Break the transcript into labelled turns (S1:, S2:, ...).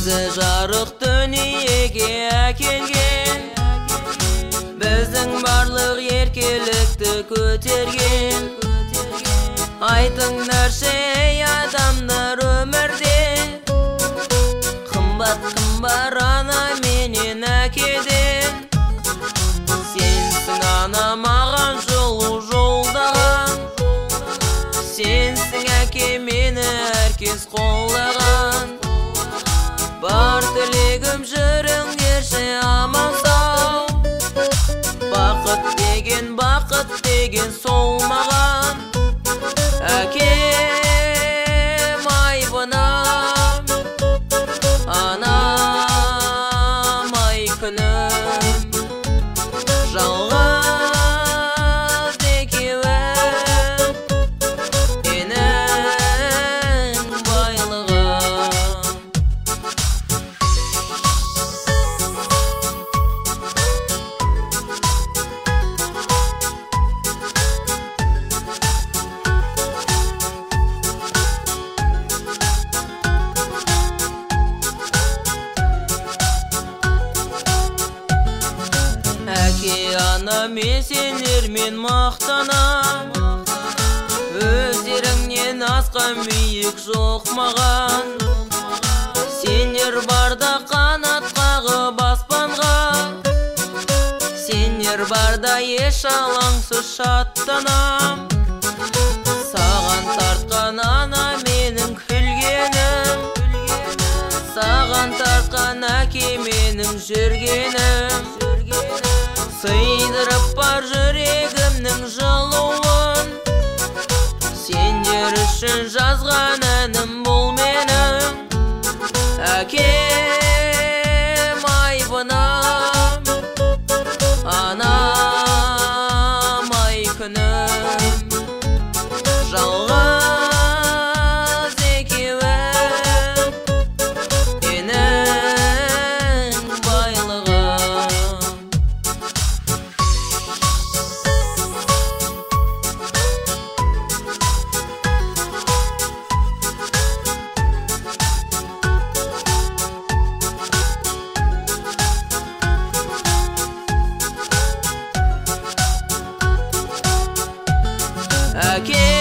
S1: Өзі жарық дүниеге әкелген, біздің барлық еркелікті көтерген. Айтыңдаршы ей адамдар өмірде, қымбат ана менен әкеден. Сенсің ана маған жолу жолдаған, сенсің әке мені әркез қолдаған. Бар тілегім жүріңдерші аман сау, бақыт деген сол маған. Әкем айбынам, анам ай күнім, жалғыз екеуім, менің байлығым. Әке ана мен сендермен мақтанам, өздеріңнен асқан биік жоқ маған. Сендер барда қанат қағып аспанға, сендер барда еш алаңсыз шаттанам. Саған тартқан ана менің күлгенім, саған тартқан әке менің жүргенім. Сыйдырып бар жүрегімнің жылуын, сендер үшін жазған әнім бұл менің. Әкем айбынам, анам ай күнім, жалғыз екеуім, менің байлығым. Әке